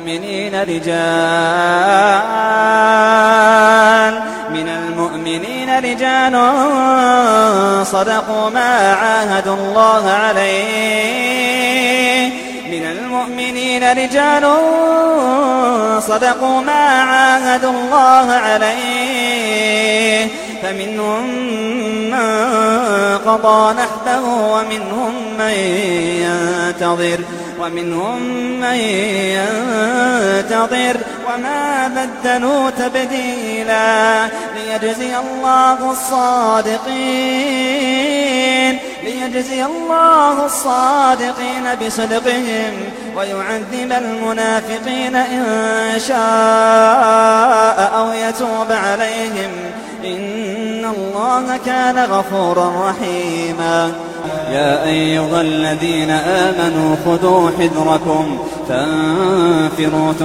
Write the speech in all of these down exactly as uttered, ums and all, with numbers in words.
المؤمنين رجال من المؤمنين رجال صدقوا ما عاهدوا الله عليه من المؤمنين رجال صدقوا ما عاهدوا الله عليه فمنهم من قضى نحبه ومنهم من ينتظر ومنهم من ينتظر وما بدلوا تبديلا ليجزي الله الصادقين ليجزي الله الصادقين بصدقهم ويعذب المنافقين إن شاء أو يتوب عليهم إن الله كان غفورا رحيما. يا أيها الذين آمنوا خذوا حذركم فانفروا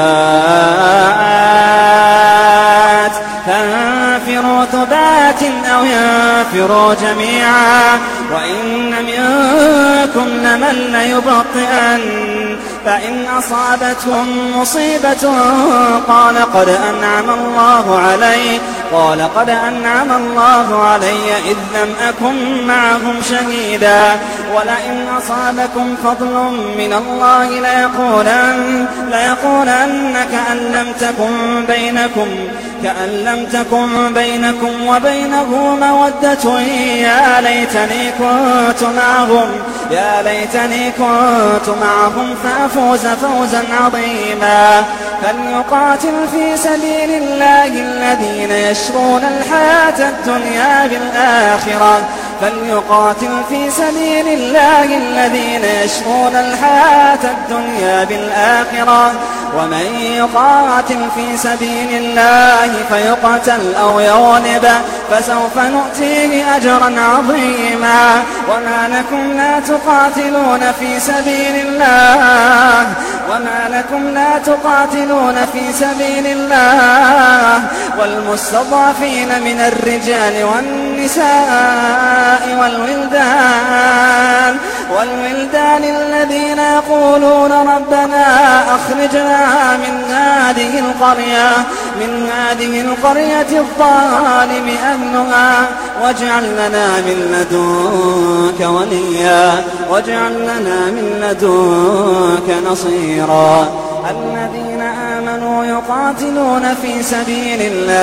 ثبات فانفروا ثبات أو ينفروا جميعا وإن منكم لمن ليبطئن فإن أصابتهم مصيبة قال قد أنعم الله علي قال قد أنعم الله علي إذ لم أكن معهم شهيدا ولئن أصابكم فضل من الله ليقولن ليقولن كأن لم تكن بينكم كأن لم تكن بينكم وبينه مودة يا ليتني كنت معهم يا ليتني كنت معهم فأفوز فوزا عظيما. فليقاتل في سبيل الله الذين يشرون الحياة الدنيا بالآخرة فليقاتل في سبيل الله الذين يشرون الحياة الدنيا بالآخرة ومن يقاتل في سبيل الله فيقتل أو يغلب فسوف نؤتيه أجرا عظيما. وما لكم لا تقاتلون في سبيل الله وما لكم لا تقاتلون في سبيل الله والمستضعفين من الرجال والنساء والولدان والولدان الذين يقولون ربنا أخرجنا من هذه القرية من هذه القرية الظالم أهلها واجعل لنا من لدنك وليا واجعل لنا من لدنك نصيرا. الذين آمنوا يقاتلون في سبيل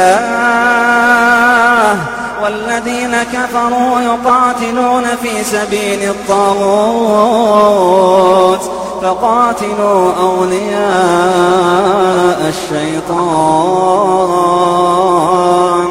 الله والذين كفروا يقاتلون في سبيل الطاغوت فقاتلوا أولياء الشيطان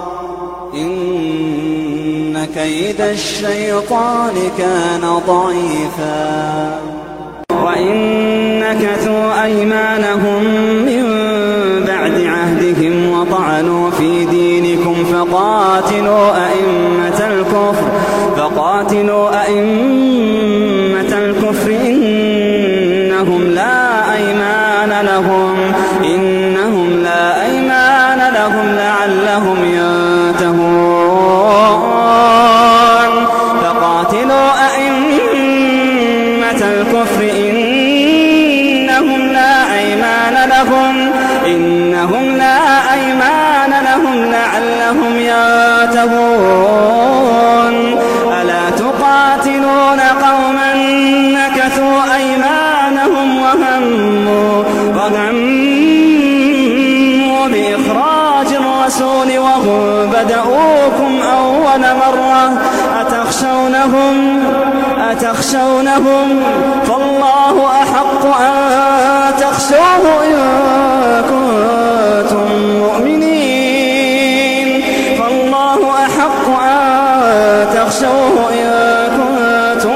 إن كيد الشيطان كان ضعيفا. وإن نكثوا أيمانهم من بعد عهدهم وطعنوا في دينكم فقاتلوا أئمة الكفر فقاتلوا أئمة الكفر إنهم لا أيمان لهم إنهم لا أيمان لهم لعلهم ينتهون فقاتلوا أئمة الكفر إنهم لا أيمان لهم إنهم لا أيمان لهم لعلهم ينتهون. ألا تقاتلون قوما نكثوا أيمانهم وهموا وهموا بإخراج الرسول وهم بدؤوكم أول مرة أتخشونهم أتخشونهم فالله أحق أن تخشوه إن كنتم مؤمنين فالله أحق أن تخشوه إن كنتم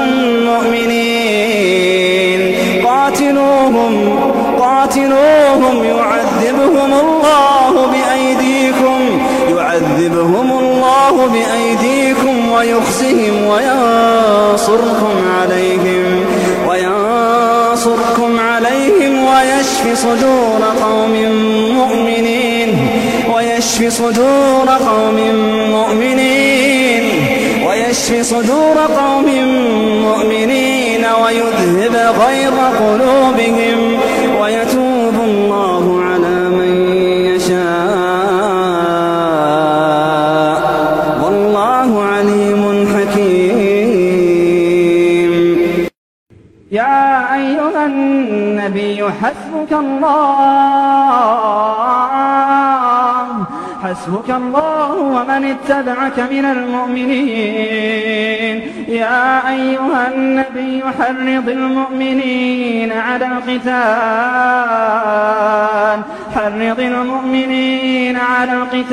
مؤمنين. قاتلوهم قاتلوهم يعذبهم الله بأيديكم يعذبهم الله بأيديكم ويخزهم وينصركم عليهم وينصركم عليهم ويشف صدور قوم مؤمنين ويشف صدور قوم مؤمنين ويشف صدور قوم مؤمنين ويذهب غيظ قلوبهم ويتوب النبي حسبك الله حسبك الله ومن اتبعك من المؤمنين. يا أيها النبي حرض المؤمنين على القتال حرض المؤمنين على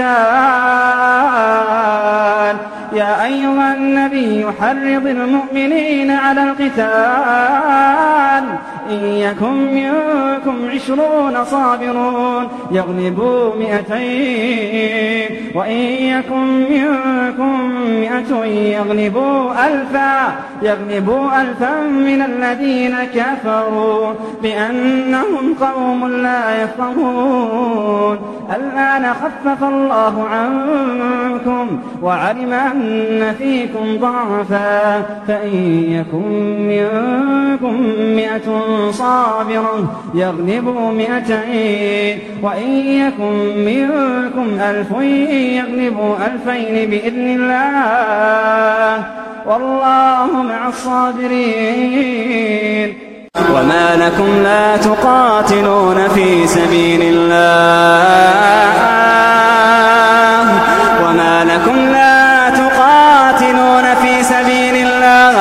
القتال يا أيها النبي حرض المؤمنين على القتال إن يكن منكم عشرون صابرون يغلبوا مئتين وإن يكن منكم مئة يغلبوا ألفا يغلبوا ألفا من الذين كفروا بأنهم قوم لا يفقهون. الآن خفف الله عنكم وعلم أن فيكم ضعفا فإن يكن منكم مئة صابرة يغلبوا مئتين وإن يكن منكم ألف يغلبوا ألفين بإذن الله والله مع الصابرين. وما لكم لا تقاتلون في سبيل الله وما لكم لا تقاتلون في سبيل الله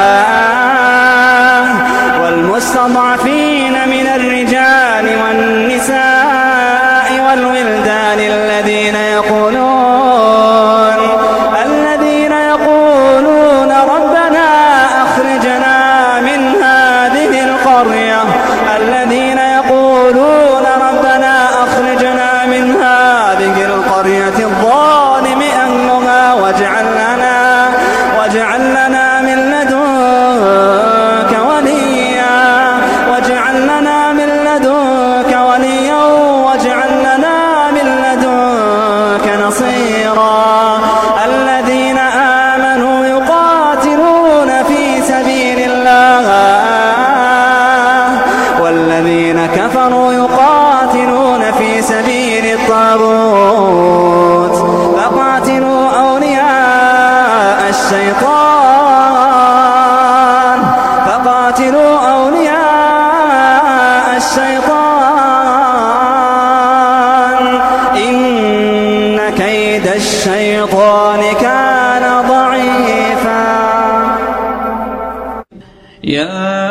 والمستضعفين من الرجال والنساء والولدان الذين يقولون الذين يقولون ربنا أخرجنا من هذه القرية الذين يقولون ربنا أخرجنا من هذه القرية الظالم أهلها واجعل لنا واجعل لنا من لدنك وليا واجعل لنا من لدنك وليا واجعل لنا من لدنك نصيرا. الذين آمنوا يقاتلون في سبيل الله والذين كفروا يقاتلون في سبيل الطاغوت فقاتلوا أولياء الشيطان فقاتلوا أولياء الشيطان إن كيد الشيطان كان ضعيفا. يا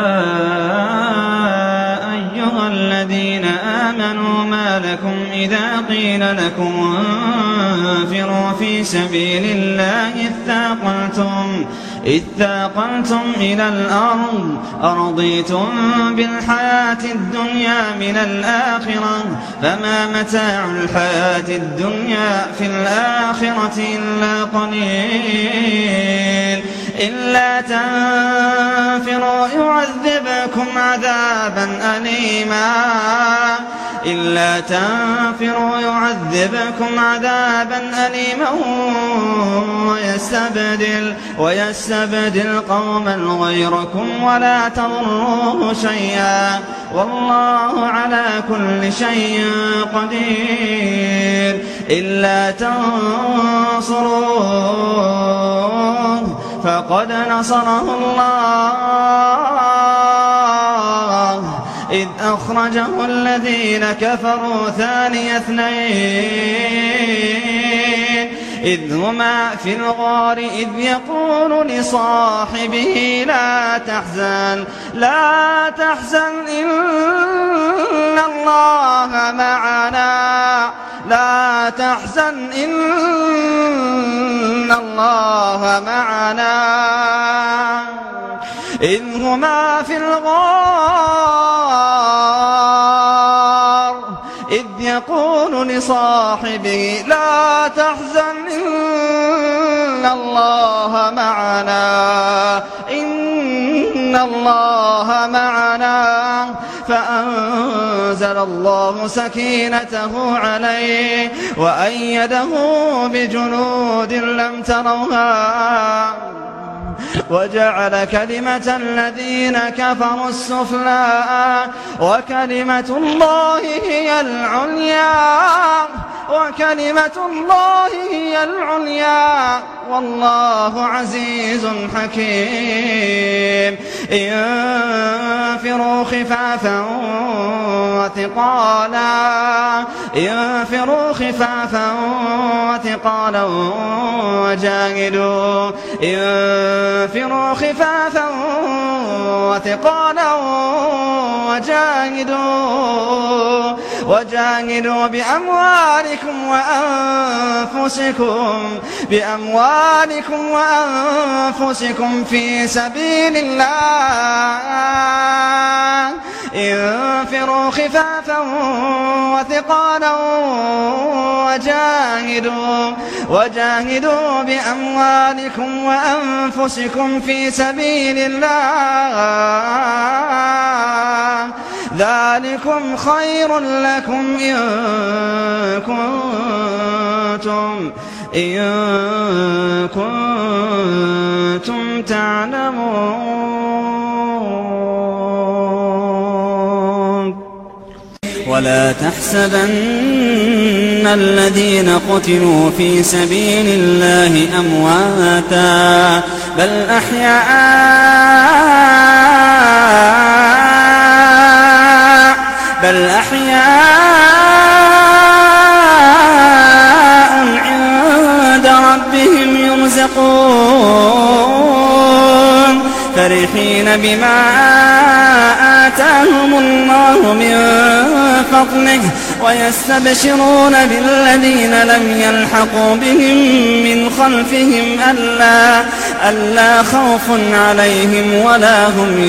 أيها الذين آمنوا ما لكم إذا قيل لكم انفروا في سبيل الله اثاقلتم اثاقلتم إلى الأرض أرضيتم بالحياة الدنيا من الآخرة فما متاع الحياة الدنيا في الآخرة إلا قليل. إلا تنفروا يعذبكم عذابا أليما إلا تنفروا يعذبكم عذابا أليما ويستبدل ويستبدل قوما غيركم ولا تضروه شيئا والله على كل شيء قدير. إلا تنصروه فقد نصره الله إذ أخرجه الذين كفروا ثاني اثنين إذ هما في الغار إذ يقول لصاحبه لا تحزن لا تحزن إن الله معنا لا تحزن إن الله معنا إذ هما في الغار إذ يقول لصاحبه لا تحزن إن الله معنا إن الله معنا فأنزل الله سكينته عليه وأيده بجنود لم تروها وجعل كلمة الذين كفروا السفلى وكلمة الله هي العليا وكلمة الله هي العليا والله عزيز حكيم. انفروا خفافا وثقالا انفروا خفافا وثقالا وجاهدوا انفروا خفافا وثقالا وجاهدوا وجاهدوا بأموالكم وأنفسكم بأموالكم وأنفسكم في سبيل الله. انفروا خفافا وثقالا وجاهدوا وجاهدوا بأموالكم وأنفسكم في سبيل الله ذلكم خير لكم إن كنتم إن كنتم تعلمون. ولا تحسبن الذين قتلوا في سبيل الله أمواتا بل أحياء بل أحياء عند ربهم يرزقون فرحين بما آتاهم الله من فضله ويستبشرون بالذين لم يلحقوا بهم من خلفهم ألا, ألا خوف عليهم ولا هم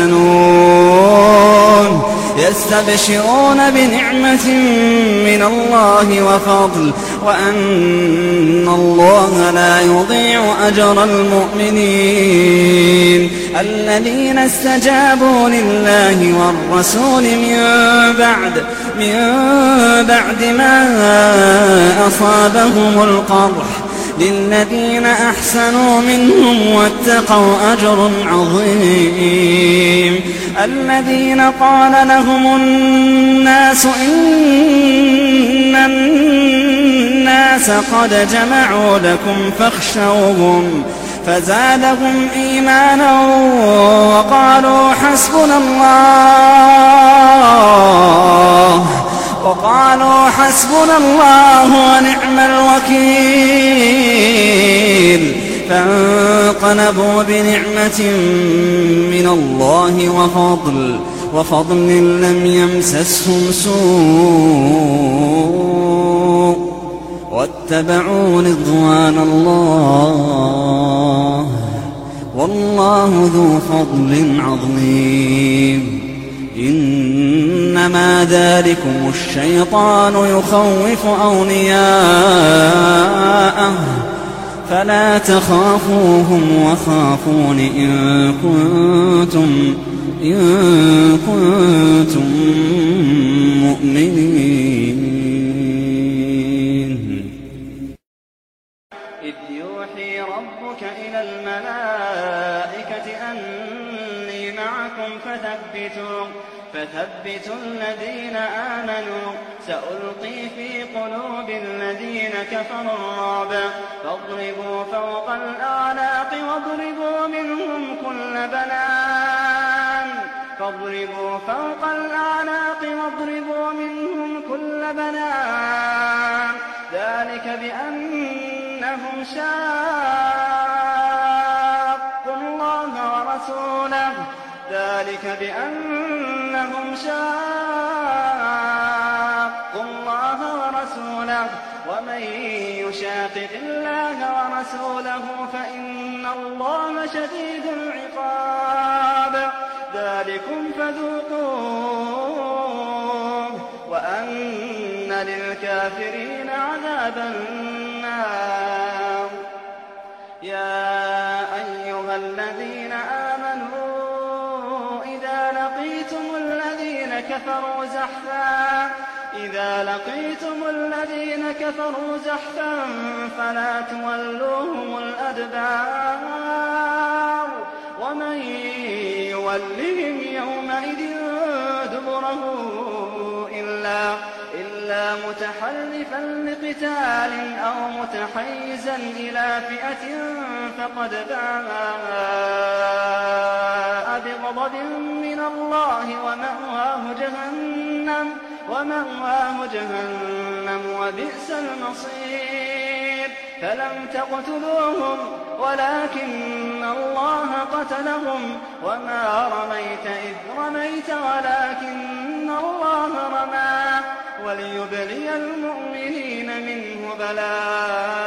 يحزنون يستبشرون بنعمة من الله وفضل وأن الله لا يضيع أجر المؤمنين الذين استجابوا لله والرسول من بعد من بعد ما أصابهم القرح للذين أحسنوا منهم واتقوا أجر عظيم. الذين قال لهم الناس إن الناس قد جمعوا لكم فاخشوهم فزادهم إيمانا وقالوا حسبنا الله وقالوا حسبنا الله ونعم الوكيل فانقلبوا بنعمة من الله وفضل وفضل لم يمسسهم سوء واتبعوا رضوان الله والله ذو فضل عظيم. إنما ذلكم الشيطان يخوف أولياءه فلا تخافوهم وخافون إن كنتم إن كنتم مؤمنين. إذ يوحي ربك إلى الملائكة أني معكم فثبتوا فثبتوا الذين آمنوا سألقي في قلوب الذين كفروا الرعب فاضربوا فوق الأعناق واضربوا منهم كل بنان فاضربوا فوق الأعناق واضربوا منهم كل بنان ذلك بأنهم شاقوا الله ورسوله ذلك بأنهم شاقوا الله ورسوله ومن يشاقق الله ورسوله فإن الله شديد العقاب ذلكم فذوقوه وأن للكافرين عذاب النار. يا أيها الذين آمنوا إذا لقيتم الذين كفروا زحفا إذا لقيتم الذين كفروا زحفا فلا تولوهم الأدبار ومن يولهم يومئذ دبره إلا, إلا متحرفا لقتال أو متحيزا إلى فئة فقد باء بغضب من الله ومأواه جهنم ومأواه جهنم وبئس المصير فلم تقتلوهم ولكن الله قتلهم وما رميت إذ رميت ولكن الله رمى وليبلي المؤمنين منه بلاء